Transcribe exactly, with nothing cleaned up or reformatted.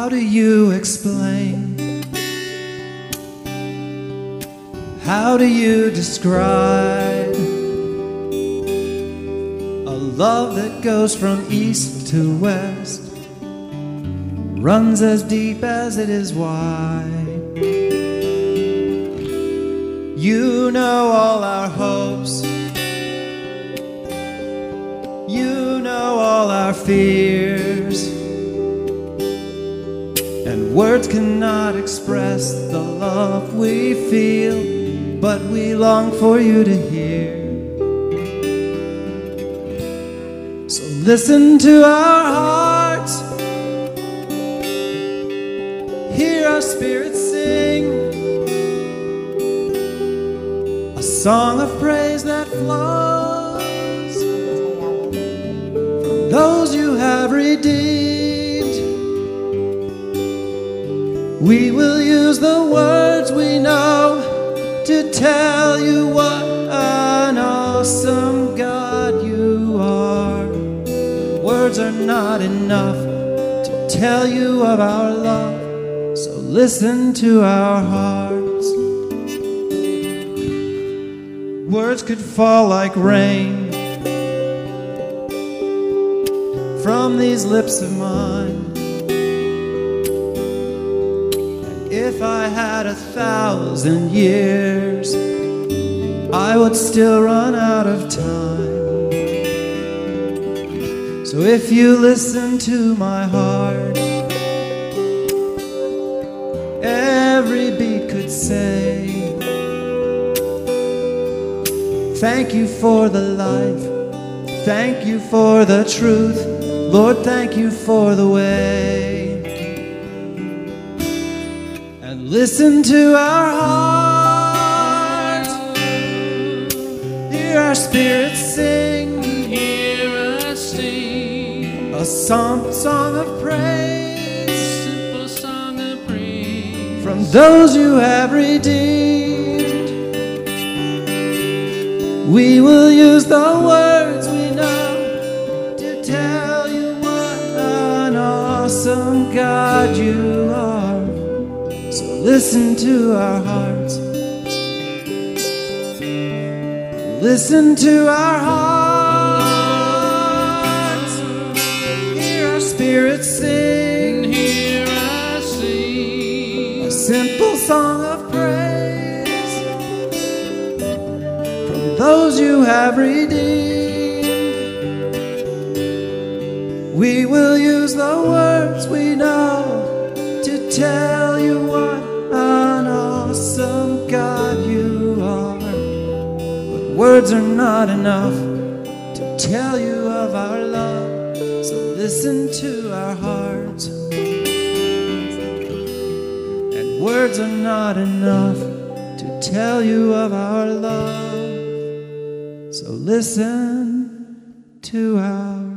How do you explain? How do you describe a love that goes from east to west, runs as deep as it is wide? You know all our hopes, you know all our fears, and words cannot express the love we feel, but we long for you to hear. So listen to our hearts, hear our spirits sing a song of praise that flows from those you have redeemed. We will use the words we know to tell you what an awesome God you are. Words are not enough to tell you of our love, so listen to our hearts. Words could fall like rain from these lips of mine. If I had a thousand years, I would still run out of time. So if you listen to my heart, every beat could say, thank you for the life, thank you for the truth, Lord, thank you for the way. And listen to our hearts, hear our spirits sing, hear us sing a song, song of praise, simple song of praise from those you have redeemed. We will use the words we know to tell you what an awesome God you are. So listen to our hearts, listen to our hearts, hear our spirits sing, hear us sing a simple song of praise from those you have redeemed. We will use the words we know to tell you what an awesome God you are. But words are not enough to tell you of our love, so listen to our hearts. And words are not enough to tell you of our love, so listen to our